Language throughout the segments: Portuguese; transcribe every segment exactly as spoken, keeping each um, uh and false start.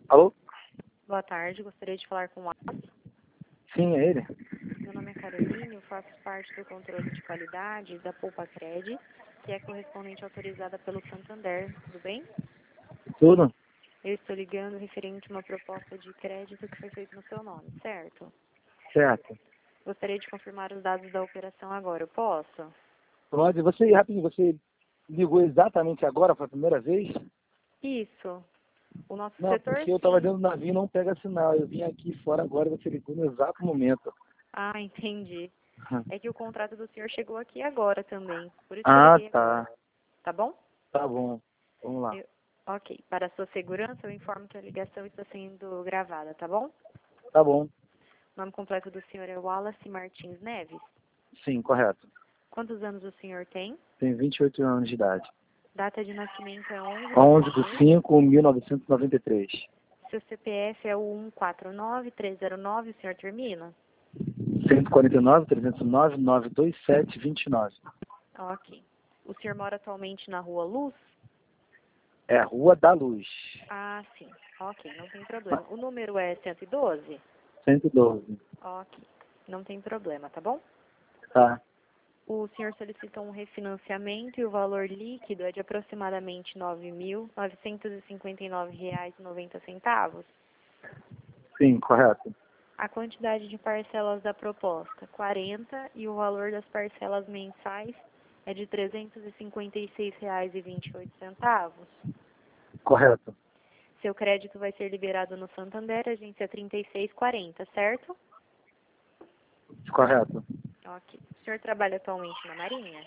Alô? Boa tarde, gostaria de falar com o Wallace. Sim, é ele? Meu nome é Caroline, eu faço parte do controle de qualidade da Poupa Cred, que é correspondente autorizada pelo Santander, tudo bem? Tudo? Eu estou ligando referente a uma proposta de crédito que foi feita no seu nome, certo? Certo. Gostaria de confirmar os dados da operação agora, eu posso? Pode, você, rapidinho, você ligou exatamente agora, foi a primeira vez? Isso. O nosso Não, setor, porque eu estava sim. dentro do navio e não pega sinal. Eu vim aqui fora agora e você ligou no exato momento. Ah, entendi. É que o contrato do senhor chegou aqui agora também, por isso que eu Ah, liguei agora, tá. tá bom? Tá bom. Vamos lá. Eu- ok. Para a sua segurança, eu informo que a ligação está sendo gravada, tá bom? Tá bom. O nome completo do senhor é Wallace Martins Neves. Sim, correto. Quantos anos o senhor tem? Tenho vinte e oito anos de idade. Data de nascimento é onze onze do de cinco de mil novecentos e noventa e três. Seu C P F é o um quatro nove três zero nove, o senhor termina? cento e quarenta e nove, trezentos e nove, novecentos e vinte e sete, vinte e nove. Ok. O senhor mora atualmente na Rua Luz? É a Rua da Luz. Ah, sim. Ok, não tem problema. O número é cento e doze? cento e doze. Ok. Não tem problema, tá bom? Tá. O senhor solicita um refinanciamento e o valor líquido é de aproximadamente nove mil novecentos e cinquenta e nove reais e noventa centavos. Sim, correto. A quantidade de parcelas da proposta, quarenta, e o valor das parcelas mensais é de trezentos e cinquenta e seis reais e vinte e oito centavos. Correto. Seu crédito vai ser liberado no Santander, agência trinta e seis quarenta, certo? Correto. Ok. O senhor trabalha atualmente na Marinha?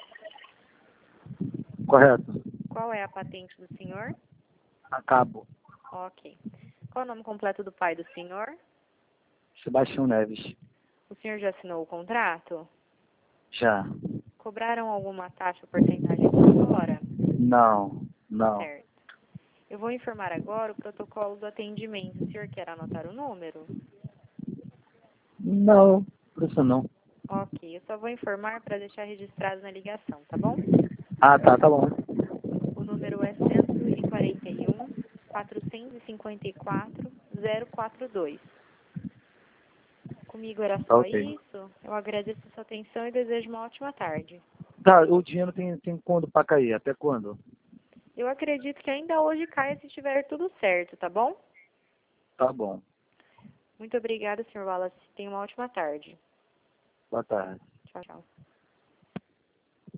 Correto. Qual é a patente do senhor? Acabo. Ok. Qual é o nome completo do pai do senhor? Sebastião Neves. O senhor já assinou o contrato? Já. Cobraram alguma taxa ou porcentagem por hora? Não. Não. Certo. Eu vou informar agora o protocolo do atendimento. O senhor quer anotar o número? Não. Por isso não. Ok. Eu só vou informar para deixar registrado na ligação, tá bom? Ah, tá. Tá bom. O número é cento e quarenta e um, quatrocentos e cinquenta e quatro, zero quatro dois. Comigo era Tá só ok. isso. Eu agradeço a sua atenção e desejo uma ótima tarde. Tá, o dinheiro tem, tem quando pra cair? Até quando? Eu acredito que ainda hoje caia se estiver tudo certo, tá bom? Tá bom. Muito obrigada, senhor Wallace. Tenha uma ótima tarde. Boa tarde. Tchau, tchau.